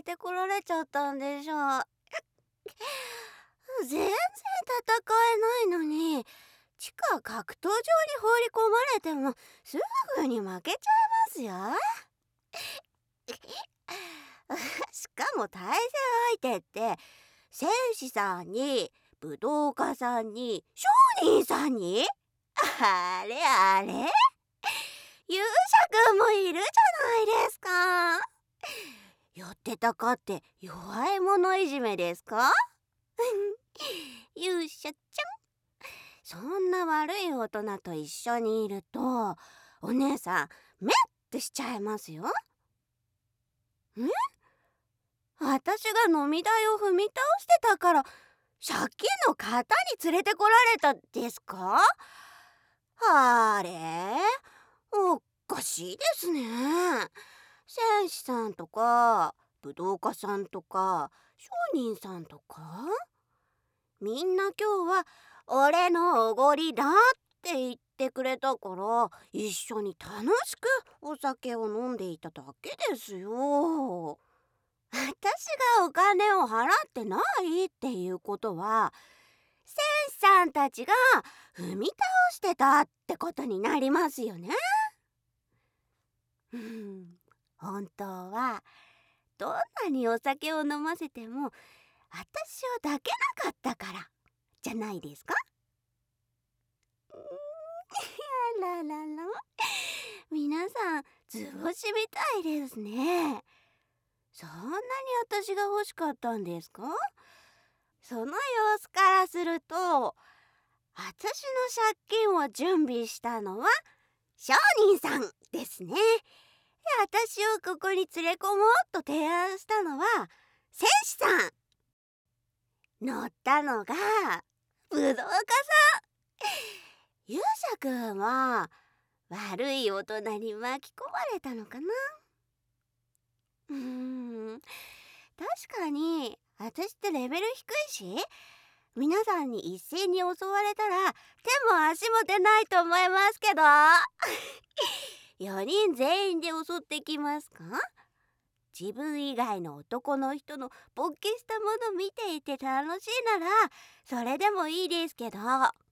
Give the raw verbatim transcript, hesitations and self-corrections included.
てこられちゃったんでしょう。全然戦えないのに、地下格闘場に放り込まれてもすぐに負けちゃいますよ。しかも対戦相手って戦士さんに武道家さんに商人さんに、あれあれ、勇者くんもいるじゃないですか。寄ってたかって弱い者いじめですか？勇者ちゃん、そんな悪い大人と一緒にいるとお姉さんメッてしちゃいますよ。え？私が飲み台を踏み倒してたから借金の方に連れてこられたですか？あれ、おかしいですね。戦士さんとか武道家さんとか商人さんとか、みんな今日は俺のおごりだって言ってくれたから一緒に楽しくお酒を飲んでいただけですよ。私がお金を払ってないっていうことは戦士さんたちが踏み倒してたってことになりますよね。うん、本当はどんなにお酒を飲ませても私を抱けなかったからじゃないですか？あららら、皆さん図星みたいですね。そんなに私が欲しかったんですか？その様子からすると、私の借金を準備したのは商人さんですね。で、私をここに連れ込もうと提案したのは戦士さん。乗ったのが武道家さん。勇者くんは悪い大人に巻き込まれたのかな。うーん、確かに私ってレベル低いし、皆さんに一斉に襲われたら手も足も出ないと思いますけど。よにん全員で襲ってきますか？自分以外の男の人の勃起したもの見ていて楽しいならそれでもいいですけど、